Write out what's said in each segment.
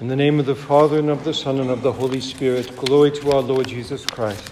In the name of the Father, and of the Son, and of the Holy Spirit, glory to our Lord Jesus Christ.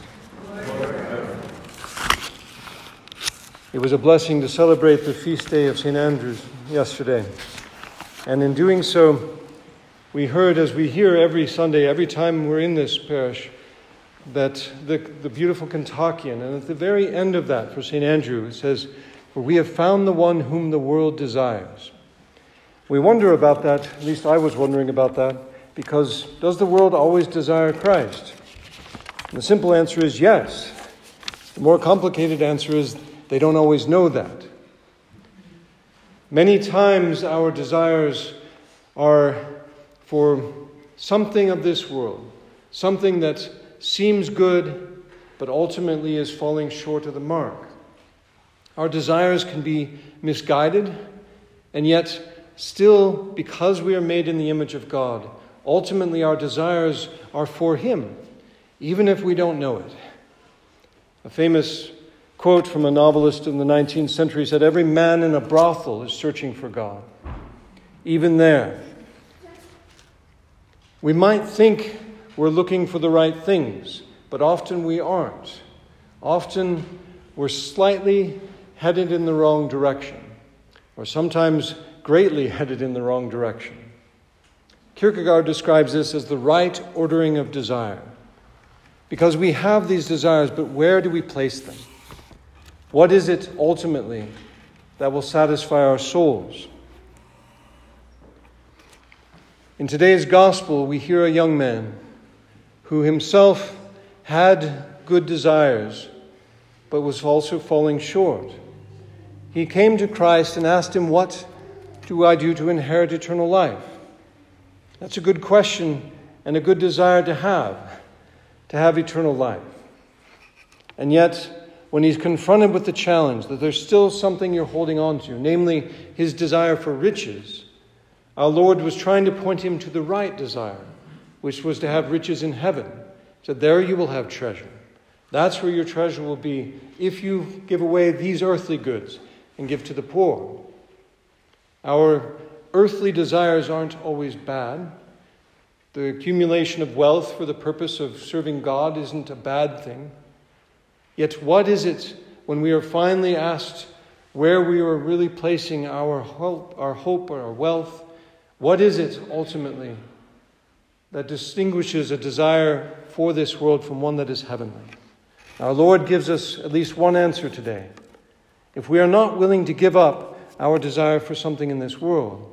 It was a blessing to celebrate the feast day of St. Andrew's yesterday. And in doing so, we heard, as we hear every Sunday, every time we're in this parish, that the beautiful Kentuckian, and at the very end of that for St. Andrew, it says, "For we have found the one whom the world desires." We wonder about that, at least I was wondering about that, because does the world always desire Christ? And the simple answer is yes. The more complicated answer is they don't always know that. Many times our desires are for something of this world, something that seems good, but ultimately is falling short of the mark. Our desires can be misguided, and yet still, because we are made in the image of God, ultimately our desires are for Him, even if we don't know it. A famous quote from a novelist in the 19th century said, "Every man in a brothel is searching for God." Even there. We might think we're looking for the right things, but often we aren't. Often we're slightly headed in the wrong direction, or sometimes greatly headed in the wrong direction. Kierkegaard describes this as the right ordering of desire. Because we have these desires, but where do we place them? What is it ultimately that will satisfy our souls? In today's gospel, we hear a young man who himself had good desires, but was also falling short. He came to Christ and asked him, "What do I do to inherit eternal life?" That's a good question and a good desire to have eternal life. And yet, when he's confronted with the challenge that there's still something you're holding on to, namely his desire for riches, our Lord was trying to point him to the right desire, which was to have riches in heaven. He said, "There you will have treasure. That's where your treasure will be if you give away these earthly goods and give to the poor." Our earthly desires aren't always bad. The accumulation of wealth for the purpose of serving God isn't a bad thing. Yet what is it when we are finally asked where we are really placing our hope, or our wealth? What is it ultimately that distinguishes a desire for this world from one that is heavenly? Our Lord gives us at least one answer today. If we are not willing to give up our desire for something in this world,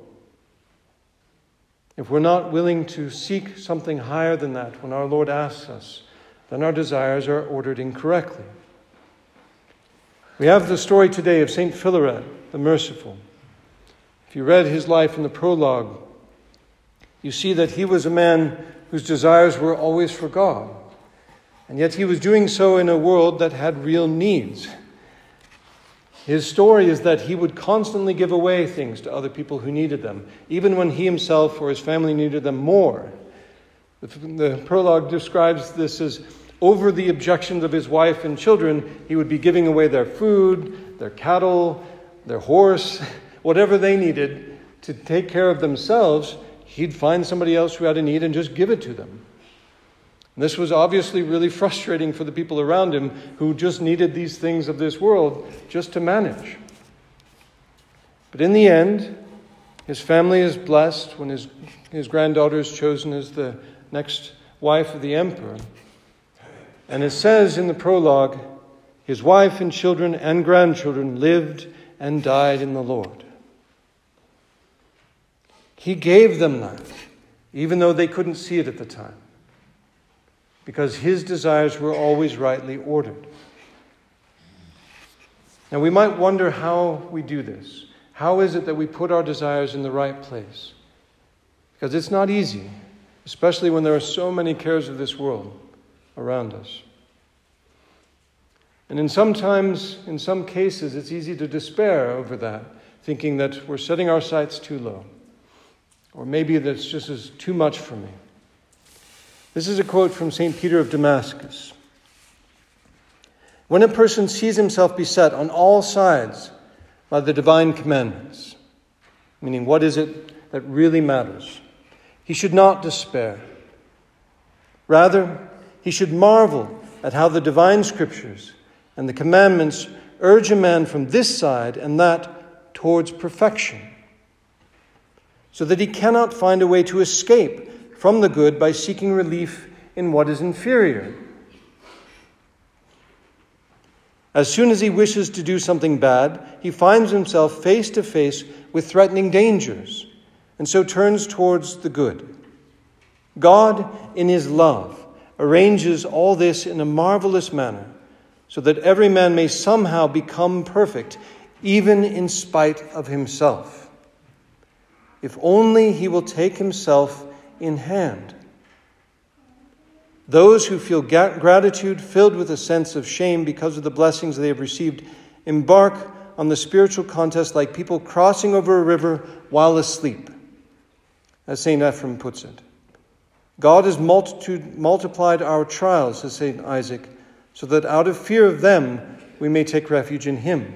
if we're not willing to seek something higher than that when our Lord asks us, then our desires are ordered incorrectly. We have the story today of St. Philaret, the Merciful. If you read his life in the prologue, you see that he was a man whose desires were always for God. And yet he was doing so in a world that had real needs. His story is that he would constantly give away things to other people who needed them, even when he himself or his family needed them more. The prologue describes this as over the objections of his wife and children, he would be giving away their food, their cattle, their horse, whatever they needed to take care of themselves. He'd find somebody else who had a need and just give it to them. This was obviously really frustrating for the people around him who just needed these things of this world just to manage. But in the end, his family is blessed when his granddaughter is chosen as the next wife of the emperor. And it says in the prologue, his wife and children and grandchildren lived and died in the Lord. He gave them that, even though they couldn't see it at the time, because his desires were always rightly ordered. Now we might wonder how we do this. How is it that we put our desires in the right place? Because it's not easy, especially when there are so many cares of this world around us. And in some cases, it's easy to despair over that, thinking that we're setting our sights too low. Or maybe that's just as too much for me. This is a quote from St. Peter of Damascus. When a person sees himself beset on all sides by the divine commandments, meaning what is it that really matters, he should not despair. Rather, he should marvel at how the divine scriptures and the commandments urge a man from this side and that towards perfection, so that he cannot find a way to escape from the good by seeking relief in what is inferior. As soon as he wishes to do something bad, he finds himself face to face with threatening dangers, and so turns towards the good. God, in his love, arranges all this in a marvelous manner, so that every man may somehow become perfect, even in spite of himself. If only he will take himself in hand. Those who feel gratitude, filled with a sense of shame because of the blessings they have received, embark on the spiritual contest like people crossing over a river while asleep, as St. Ephrem puts it. God has multiplied our trials, says St. Isaac, so that out of fear of them we may take refuge in him.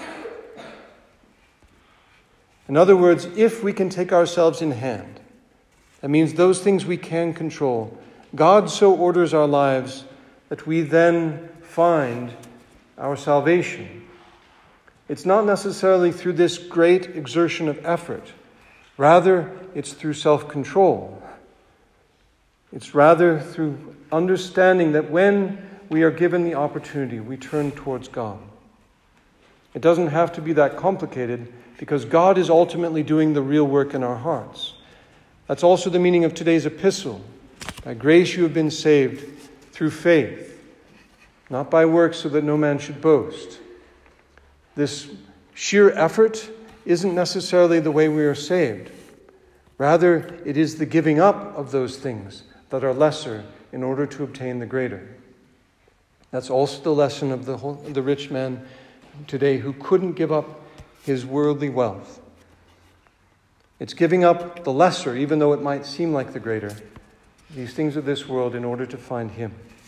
In other words, if we can take ourselves in hand, that means those things we can control, God so orders our lives that we then find our salvation. It's not necessarily through this great exertion of effort. Rather, it's through self-control. It's rather through understanding that when we are given the opportunity, we turn towards God. It doesn't have to be that complicated, because God is ultimately doing the real work in our hearts. That's also the meaning of today's epistle. By grace you have been saved through faith, not by works, so that no man should boast. This sheer effort isn't necessarily the way we are saved. Rather, it is the giving up of those things that are lesser in order to obtain the greater. That's also the lesson of the rich man today who couldn't give up his worldly wealth. It's giving up the lesser, even though it might seem like the greater, these things of this world, in order to find him.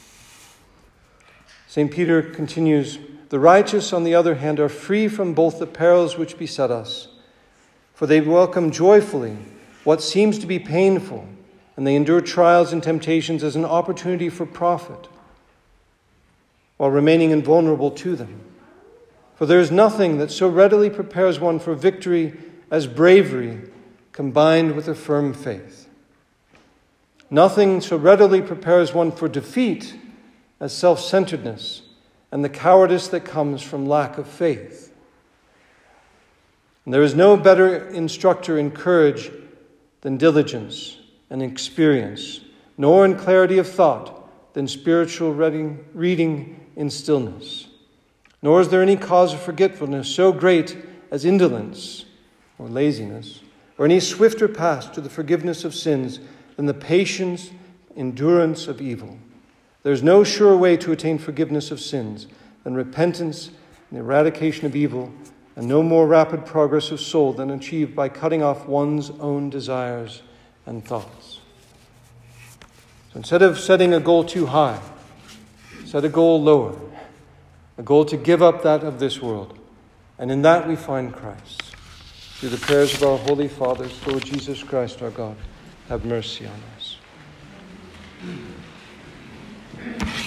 St. Peter continues, "The righteous, on the other hand, are free from both the perils which beset us, for they welcome joyfully what seems to be painful, and they endure trials and temptations as an opportunity for profit, while remaining invulnerable to them. For there is nothing that so readily prepares one for victory as bravery combined with a firm faith. Nothing so readily prepares one for defeat as self-centeredness and the cowardice that comes from lack of faith. And there is no better instructor in courage than diligence and experience, nor in clarity of thought than spiritual reading in stillness. Nor is there any cause of forgetfulness so great as indolence or laziness, or any swifter path to the forgiveness of sins than the patience, endurance of evil. There is no sure way to attain forgiveness of sins than repentance and eradication of evil, and no more rapid progress of soul than achieved by cutting off one's own desires and thoughts." So instead of setting a goal too high, set a goal lower, a goal to give up that of this world. And in that we find Christ. Through the prayers of our Holy Fathers, Lord Jesus Christ our God, have mercy on us.